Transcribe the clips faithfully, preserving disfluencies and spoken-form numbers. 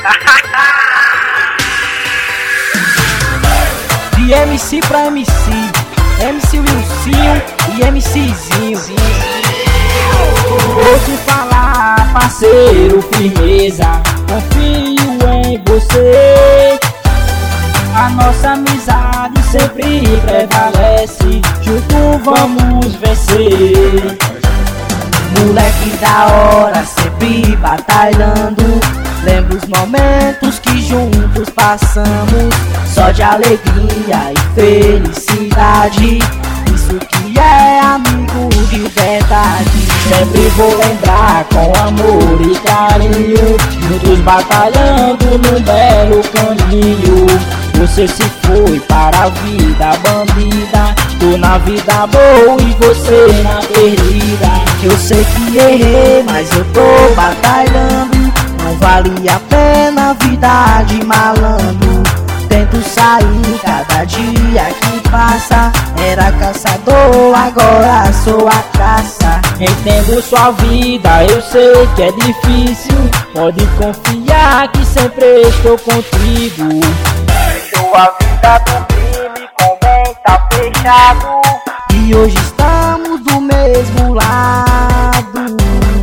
De M C pra M C, M C Wilson e MCzinho. Vou te falar, parceiro, firmeza, confio em você. A nossa amizade sempre prevalece, junto vamos vencer. Moleque da hora, sempre batalhando, lembro os momentos que juntos passamos, só de alegria e felicidade. Isso que é amigo de verdade. Sempre vou lembrar com amor e carinho, juntos batalhando num belo caminho. Você se foi para a vida bandida, tô na vida boa e você na perdida. Eu sei que errei, mas eu tô batalhando, não vale a pena a vida de malandro. Tento sair cada dia que passa, era caçador, agora sou a caça. Entendo sua vida, eu sei que é difícil, pode confiar que sempre estou contigo. A vida do crime com bem tá fechado, e hoje estamos do mesmo lado.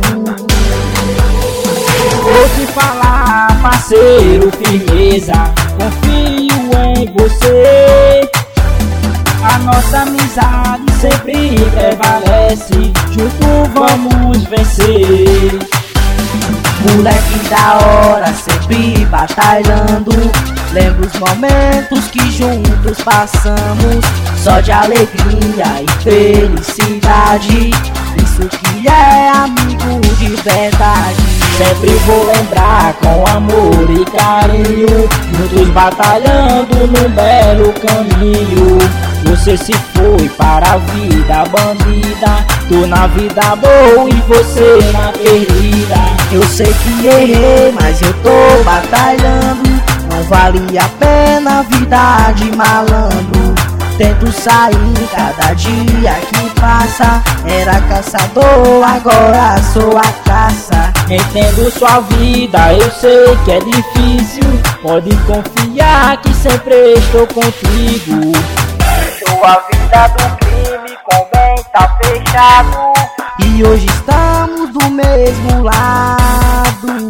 Vou te falar, parceiro, firmeza, confio em você. A nossa amizade sempre prevalece, junto vamos vencer. Moleque da hora, sempre batalhando, lembro os momentos que juntos passamos, só de alegria e felicidade. Isso que é amigo de verdade. Sempre vou lembrar com amor e carinho, juntos batalhando num belo caminho. Você se foi para a vida bandida, tô na vida boa e você na perdida. Eu sei que errei, mas eu tô batalhando, não vale a pena a vida de malandro. Tento sair cada dia que passa, era caçador, agora sou a caça. Entendo sua vida, eu sei que é difícil, pode confiar que sempre estou contigo. A vida do crime com bem tá fechado, e hoje estamos do mesmo lado.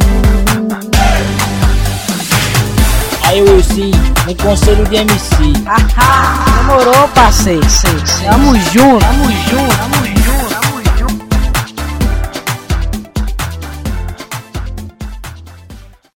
Aí o Wilson, um conselho de M C. Demorou, parceiro. Tamo junto, tamo junto, tamo junto.